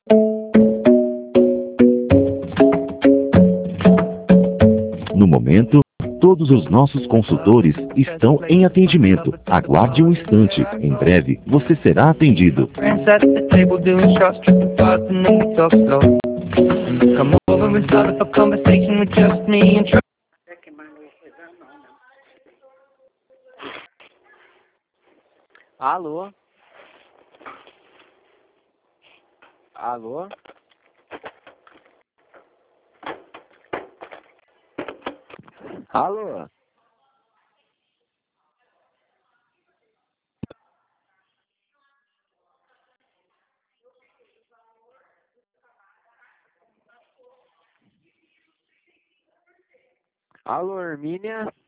No momento, todos os nossos consultores estão em atendimento. Aguarde um instante. Em breve, você será atendido. Friends at the table doing shots, tripping fast, and then we talk slow. Come over and start up a conversation with just me and try. Alô? Alô? Alô? Alô, Hermínia?